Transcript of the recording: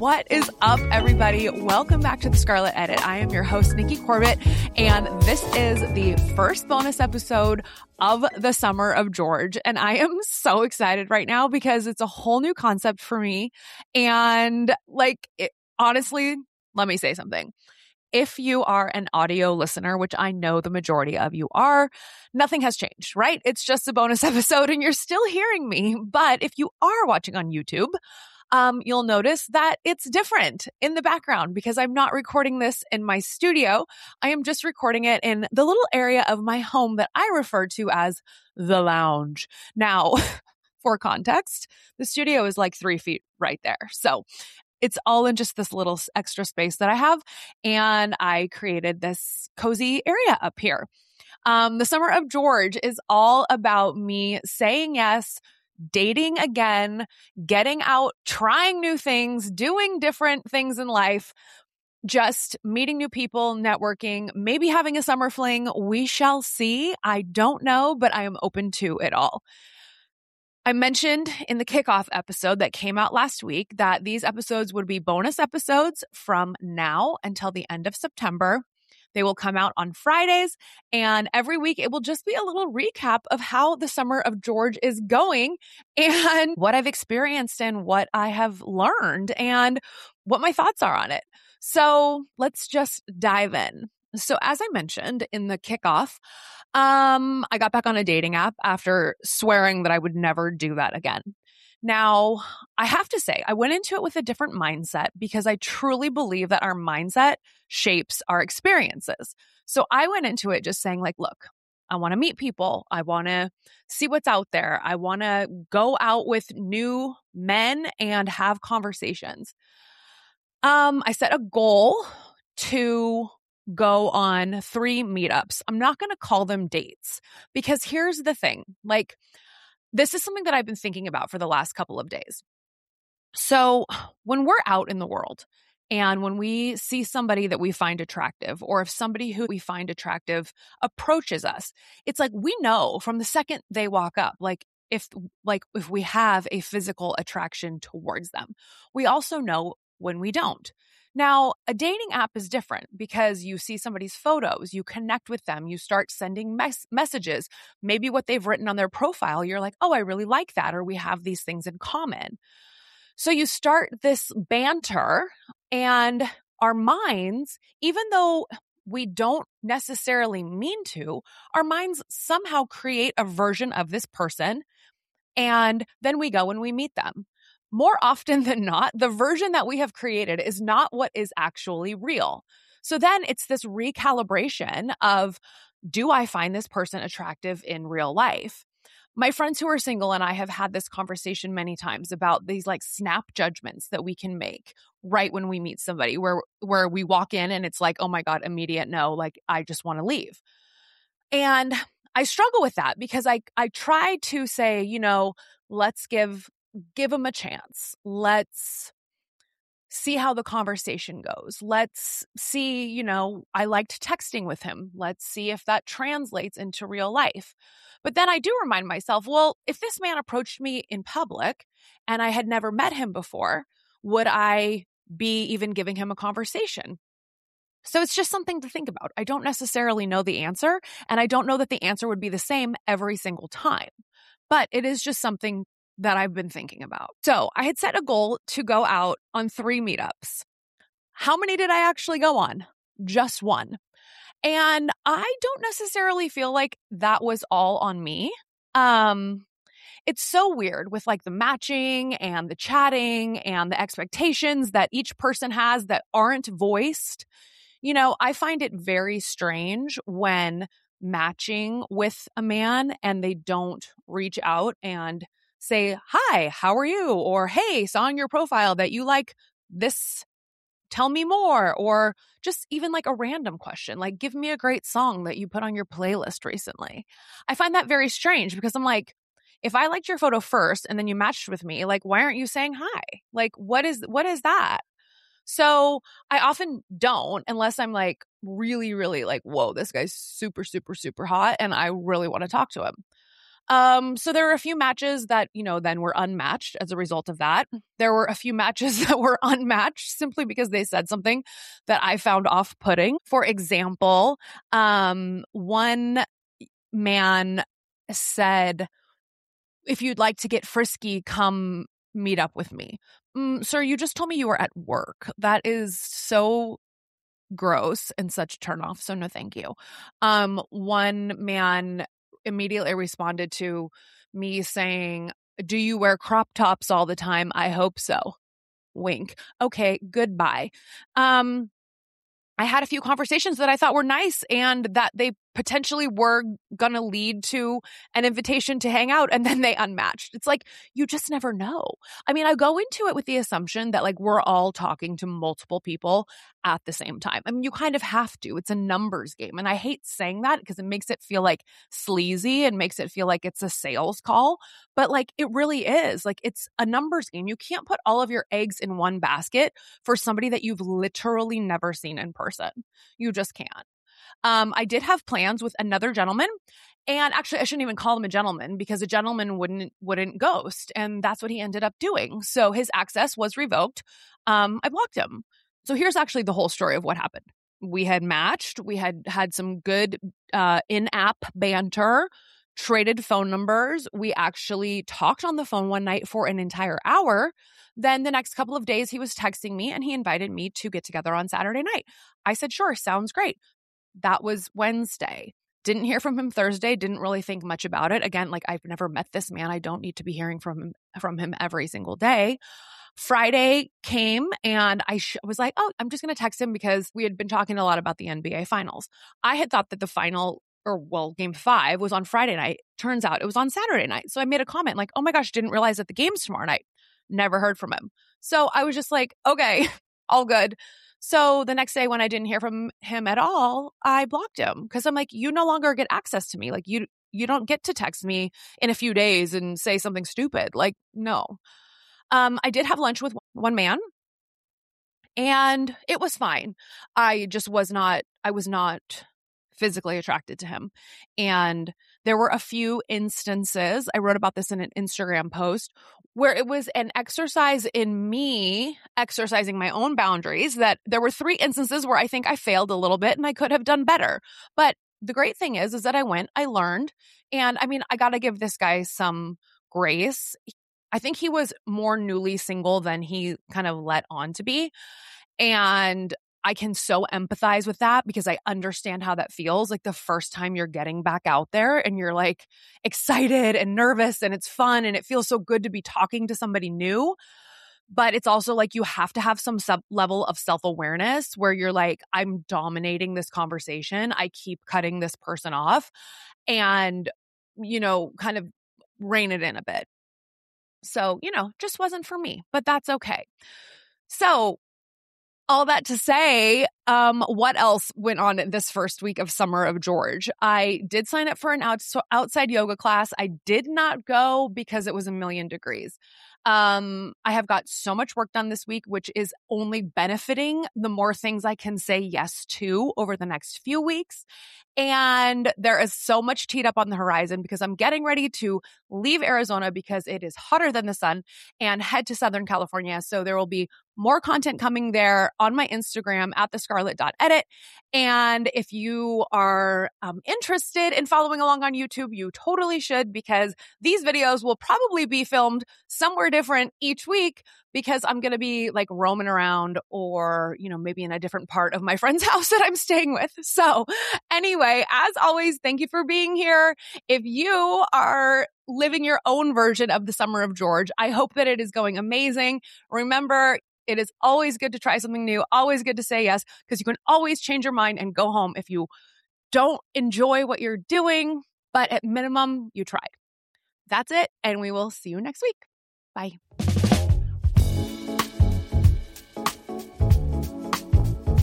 What is up, everybody? Welcome back to the Scarlet Edit. I am your host, Nikki Corbett, and this is the first bonus episode of the Summer of George. And I am so excited right now because it's a whole new concept for me. And honestly, let me say something. If you are an audio listener, which I know the majority of you are, nothing has changed, right? It's just a bonus episode and you're still hearing me. But if you are watching on YouTube, you'll notice that it's different in the background because I'm not recording this in my studio. I am just recording it in the little area of my home that I refer to as the lounge. Now, for context, the studio is like 3 feet right there. So it's all in just this little extra space that I have. And I created this cozy area up here. The Summer of George is all about me saying yes, dating again, getting out, trying new things, doing different things in life, just meeting new people, networking, maybe having a summer fling. We shall see. I don't know, but I am open to it all. I mentioned in the kickoff episode that came out last week that these episodes would be bonus episodes from now until the end of September. They will come out on Fridays, and every week it will just be a little recap of how the Summer of George is going and what I've experienced and what I have learned and what my thoughts are on it. So let's just dive in. So as I mentioned in the kickoff, I got back on a dating app after swearing that I would never do that again. Now, I have to say, I went into it with a different mindset because I truly believe that our mindset shapes our experiences. So I went into it just saying look, I want to meet people. I want to see what's out there. I want to go out with new men and have conversations. I set a goal to go on 3 meetups. I'm not going to call them dates because here's the thing. This is something that I've been thinking about for the last couple of days. So when we're out in the world and when we see somebody that we find attractive, or if somebody who we find attractive approaches us, it's we know from the second they walk up, if we have a physical attraction towards them. We also know when we don't. Now, a dating app is different because you see somebody's photos, you connect with them, you start sending messages. Maybe what they've written on their profile, you're like, oh, I really like that, or we have these things in common. So you start this banter, and our minds, even though we don't necessarily mean to, our minds somehow create a version of this person, and then we go and we meet them. More often than not, the version that we have created is not what is actually real. So then it's this recalibration of, do I find this person attractive in real life? My friends who are single and I have had this conversation many times about these snap judgments that we can make right when we meet somebody where we walk in and it's oh my God, immediate no, I just want to leave. And I struggle with that because I try to say, let's give them a chance. Let's see how the conversation goes. Let's see, I liked texting with him. Let's see if that translates into real life. But then I do remind myself, well, if this man approached me in public and I had never met him before, would I be even giving him a conversation? So it's just something to think about. I don't necessarily know the answer, and I don't know that the answer would be the same every single time. But it is just something that I've been thinking about. So I had set a goal to go out on 3 meetups. How many did I actually go on? Just 1. And I don't necessarily feel like that was all on me. It's so weird with the matching and the chatting and the expectations that each person has that aren't voiced. I find it very strange when matching with a man and they don't reach out and say, hi, how are you? Or, hey, saw on your profile that you like this, tell me more. Or just even a random question, give me a great song that you put on your playlist recently. I find that very strange because I'm if I liked your photo first and then you matched with me, why aren't you saying hi? What is that? So I often don't unless I'm really, really whoa, this guy's super, super, super hot and I really want to talk to him. So there were a few matches that, then were unmatched as a result of that. There were a few matches that were unmatched simply because they said something that I found off-putting. For example, one man said, "If you'd like to get frisky, come meet up with me." Sir, you just told me you were at work. That is so gross and such a turnoff. So no, thank you. One man immediately responded to me saying, "Do you wear crop tops all the time? I hope so." Wink. Okay, goodbye. I had a few conversations that I thought were nice and that they potentially were going to lead to an invitation to hang out, and then they unmatched. It's like, you just never know. I mean, I go into it with the assumption that like we're all talking to multiple people at the same time. I mean, you kind of have to. It's a numbers game. And I hate saying that because it makes it feel like sleazy and makes it feel like it's a sales call. But like it really is. Like it's a numbers game. You can't put all of your eggs in one basket for somebody that you've literally never seen in person. You just can't. I did have plans with another gentleman, and actually I shouldn't even call him a gentleman because a gentleman wouldn't ghost, and that's what he ended up doing. So his access was revoked. I blocked him. So here's actually the whole story of what happened. We had matched. We had some good in-app banter, traded phone numbers. We actually talked on the phone one night for an entire hour. Then the next couple of days, he was texting me and he invited me to get together on Saturday night. I said, sure, sounds great. That was Wednesday. Didn't hear from him Thursday. Didn't really think much about it. Again, like I've never met this man. I don't need to be hearing from him every single day. Friday came and I was like, oh, I'm just going to text him because we had been talking a lot about the NBA finals. I had thought that the final game 5 was on Friday night. Turns out it was on Saturday night. So I made a comment like, oh my gosh, didn't realize that the game's tomorrow night. Never heard from him. So I was just like, okay, all good. So the next day when I didn't hear from him at all, I blocked him because I'm like, you no longer get access to me. Like you don't get to text me in a few days and say something stupid. Like, no. I did have lunch with one man and it was fine. I was not physically attracted to him. And there were a few instances, I wrote about this in an Instagram post, where it was an exercise in me exercising my own boundaries, that there were 3 instances where I think I failed a little bit and I could have done better. But the great thing is that I learned. And I mean, I got to give this guy some grace. I think he was more newly single than he kind of let on to be. And I can so empathize with that because I understand how that feels. Like the first time you're getting back out there and you're like excited and nervous and it's fun and it feels so good to be talking to somebody new. But it's also like you have to have some level of self-awareness where you're like, I'm dominating this conversation. I keep cutting this person off and, kind of rein it in a bit. So, just wasn't for me, but that's okay. So all that to say, what else went on this first week of Summer of George? I did sign up for an outside yoga class. I did not go because it was 1,000,000 degrees. I have got so much work done this week, which is only benefiting the more things I can say yes to over the next few weeks. And there is so much teed up on the horizon because I'm getting ready to leave Arizona because it is hotter than the sun and head to Southern California. So there will be more content coming there on my Instagram at thescarlet.edit. And if you are interested in following along on YouTube, you totally should, because these videos will probably be filmed somewhere different each week because I'm going to be like roaming around or, maybe in a different part of my friend's house that I'm staying with. So anyway, as always, thank you for being here. If you are living your own version of the Summer of George, I hope that it is going amazing. Remember, it is always good to try something new, always good to say yes, because you can always change your mind and go home if you don't enjoy what you're doing, but at minimum, you tried. That's it, and we will see you next week. Bye.